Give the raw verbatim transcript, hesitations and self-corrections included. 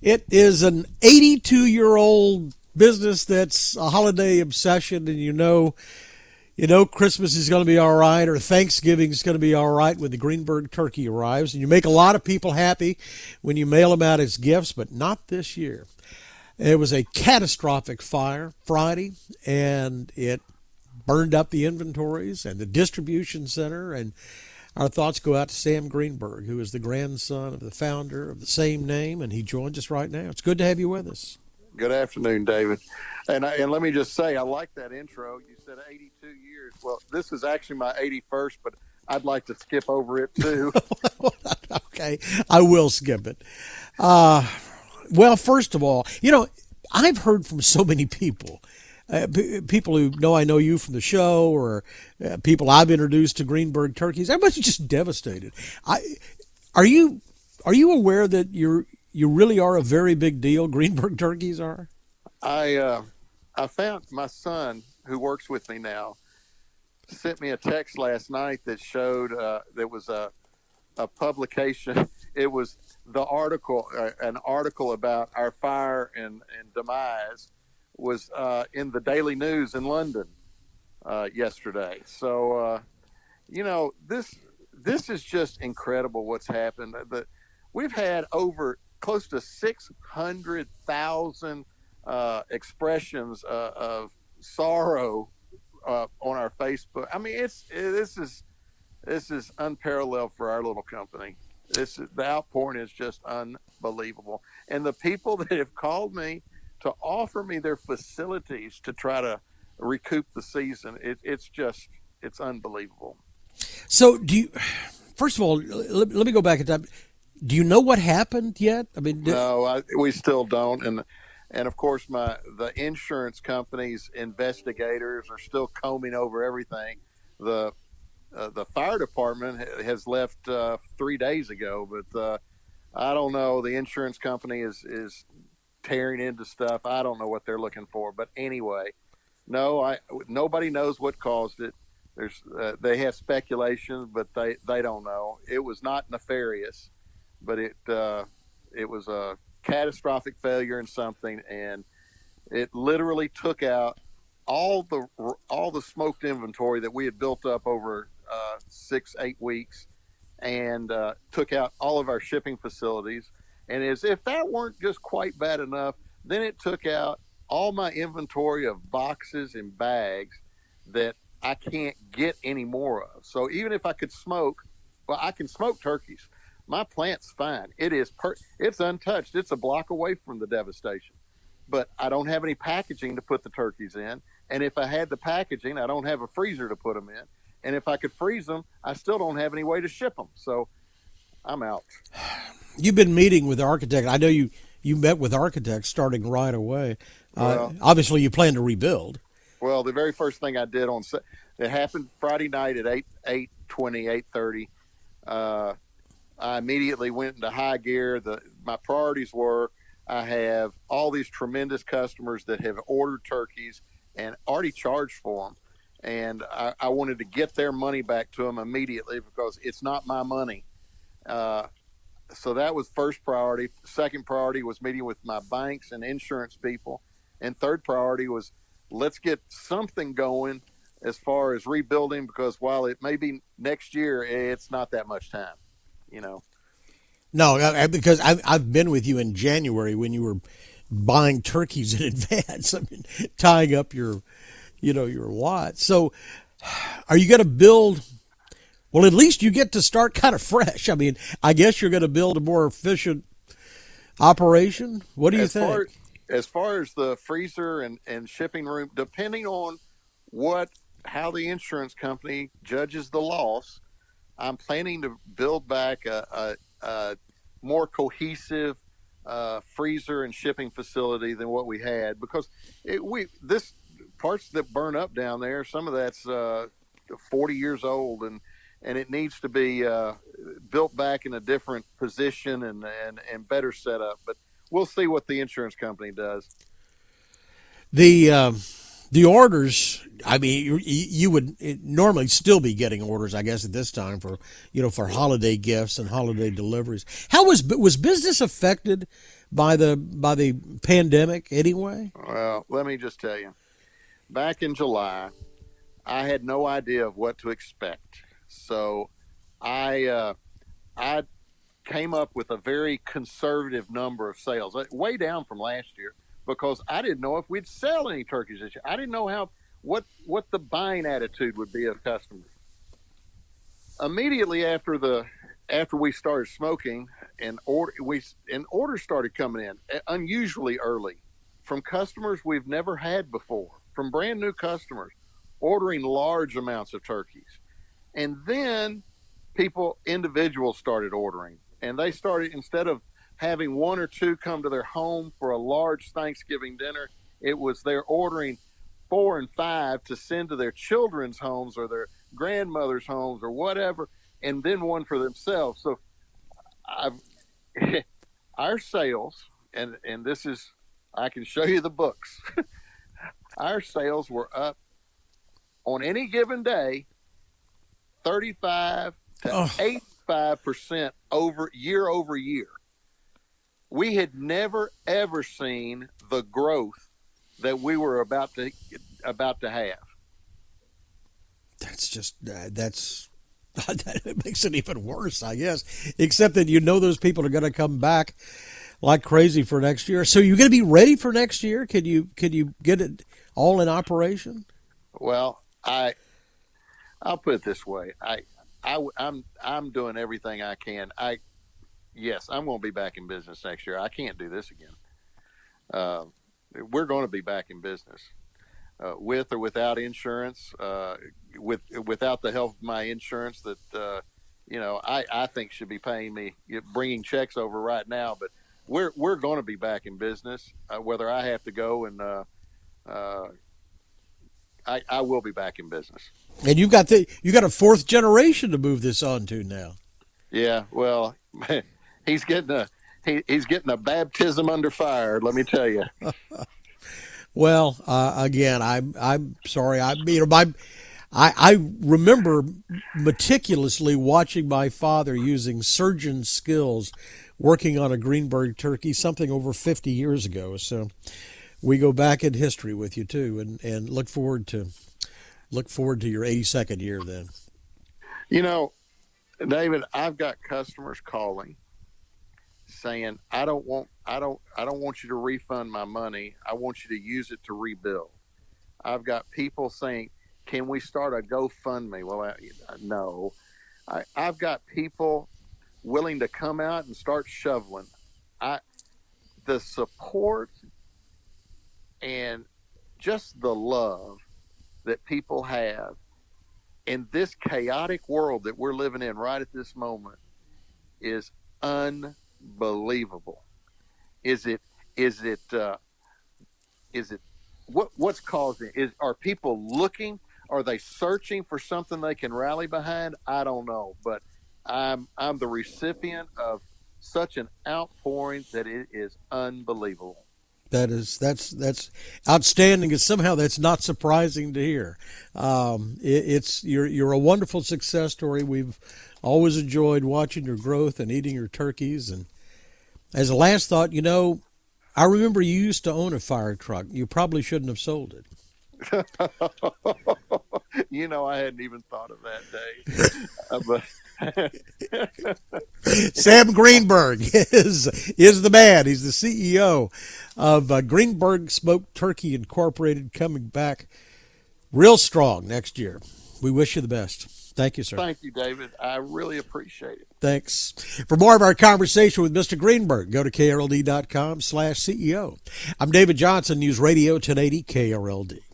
It is an eighty-two-year-old business that's a holiday obsession, and you know, you know Christmas is going to be all right, or Thanksgiving is going to be all right when the Greenberg turkey arrives, and you make a lot of people happy when you mail them out as gifts, but not this year. It was a catastrophic fire Friday, and it burned up the inventories and the distribution center, and our thoughts go out to Sam Greenberg, who is the grandson of the founder of the same name, and he joins us right now. It's good to have you with us. Good afternoon, David. And I, and let me just say, I like that intro. You said eighty-two years. Well, this is actually my eighty-first, but I'd like to skip over it too. Okay, I will skip it. Uh, well, first of all, you know, I've heard from so many people. Uh, p- people who know I know you from the show, or uh, people I've introduced to Greenberg turkeys. Everybody's just devastated. I, are you are you aware that you're you really are a very big deal? Greenberg turkeys are. I uh, I found my son, who works with me now, sent me a text last night that showed uh, there was a a publication. It was the article, uh, an article about our fire and, and demise. Was uh, in the Daily News in London uh, yesterday. So, uh, you know, this this is just incredible what's happened. The, we've had over close to six hundred thousand uh, expressions uh, of sorrow uh, on our Facebook. I mean, it's it, this is this is unparalleled for our little company. This is, the outpouring is just unbelievable, and the people that have called me to offer me their facilities to try to recoup the season. It, it's just, it's unbelievable. So do you, first of all, let, let me go back at that. Do you know what happened yet? I mean, did... no, I, we still don't. And, and of course my, the insurance company's investigators are still combing over everything. The, uh, the fire department has left uh, three days ago, but uh, I don't know. The insurance company is, is, tearing into stuff. I don't know what they're looking for, but anyway, no, I nobody knows what caused it. There's uh, they have speculations, but they they don't know. It was not nefarious, but it uh, it was a catastrophic failure in something, and it literally took out all the all the smoked inventory that we had built up over uh, six eight weeks, and uh, took out all of our shipping facilities. And as if that weren't just quite bad enough, then it took out all my inventory of boxes and bags that I can't get any more of. So even if I could smoke, well, I can smoke turkeys. My plant's fine. It is per- it's untouched. It's a block away from the devastation. But I don't have any packaging to put the turkeys in. And if I had the packaging, I don't have a freezer to put them in. And if I could freeze them, I still don't have any way to ship them. So I'm out. You've been meeting with architects. I know you, you met with architects starting right away. Well, uh, obviously, you plan to rebuild. Well, the very first thing I did on it happened Friday night at eight eight twenty eight thirty. Uh, I immediately went into high gear. The my priorities were I have all these tremendous customers that have ordered turkeys and already charged for them, and I, I wanted to get their money back to them immediately because it's not my money. Uh, So that was first priority. Second priority was meeting with my banks and insurance people. And third priority was let's get something going as far as rebuilding, because while it may be next year, it's not that much time, you know. No, because I've, I've been with you in January when you were buying turkeys in advance. I mean, tying up your, you know, your lot. So are you going to build... Well, at least you get to start kind of fresh. I mean, I guess you're going to build a more efficient operation. What do you as think? Far, as far as the freezer and, and shipping room, depending on what how the insurance company judges the loss, I'm planning to build back a, a, a more cohesive uh, freezer and shipping facility than what we had, because it, we this parts that burn up down there, some of that's uh, forty years old, and and it needs to be uh, built back in a different position and, and, and better set up. But we'll see what the insurance company does. The um, the orders, I mean, you, you would normally still be getting orders, I guess, at this time for, you know, for holiday gifts and holiday deliveries. How was was business affected by the by the pandemic anyway? Well, let me just tell you. Back in July, I had no idea of what to expect. So I uh, I came up with a very conservative number of sales, way down from last year, because I didn't know if we'd sell any turkeys this year. I didn't know how what what the buying attitude would be of customers. Immediately after the after we started smoking, and order we and orders started coming in unusually early from customers we've never had before, from brand new customers ordering large amounts of turkeys. And then people, individuals started ordering, and they started, instead of having one or two come to their home for a large Thanksgiving dinner, it was they're ordering four and five to send to their children's homes or their grandmother's homes or whatever, and then one for themselves. So I've, our sales, and, and this is, I can show you the books. Our sales were up on any given day, thirty-five to oh. eighty-five percent over year over year. We had never, ever seen the growth that we were about to about to have. That's just uh, that's that makes it even worse, I guess. Except that you know those people are going to come back like crazy for next year. So you're going to be ready for next year? Can you can you get it all in operation? Well, I I'll put it this way. I I I'm I'm doing everything I can. I yes, I'm going to be back in business next year. I can't do this again. Uh, we're going to be back in business, uh, with or without insurance, uh, with without the help of my insurance that, uh, you know, I, I think should be paying me, bringing checks over right now. But we're we're going to be back in business, uh, whether I have to go and uh, uh, I, I will be back in business. And you've got the you got a fourth generation to move this on to now. Yeah, well, he's getting a he, he's getting a baptism under fire. Let me tell you. Well, uh, again, I'm I'm sorry. I you know my I I remember meticulously watching my father using surgeon skills, working on a Greenberg turkey something over fifty years ago. So we go back in history with you too, and, and look forward to look forward to your eighty-second year then. You know, David, I've got customers calling saying, I don't want I don't I don't want you to refund my money. I want you to use it to rebuild. I've got people saying, can we start a GoFundMe? Well, I, no. I, I've got people willing to come out and start shoveling. I the support and just the love that people have in this chaotic world that we're living in right at this moment is unbelievable. Is it? Is it? Uh, is it? What? What's causing? Is are people looking? Are they searching for something they can rally behind? I don't know, but I'm I'm the recipient of such an outpouring that it is unbelievable. That is that's that's outstanding, and somehow that's not surprising to hear. Um, it, it's you're you're a wonderful success story. We've always enjoyed watching your growth and eating your turkeys. And as a last thought, you know, I remember you used to own a fire truck. You probably shouldn't have sold it. You know, I hadn't even thought of that day. uh, but Sam Greenberg is is the man. He's the C E O of uh, Greenberg Smoked Turkey Incorporated, coming back real strong next year. We wish you the best. Thank you, sir. Thank you, David. I really appreciate it. Thanks. For more of our conversation with Mister Greenberg, go to K R L D dot com slash C E O. I'm David Johnson, News Radio ten eighty K R L D.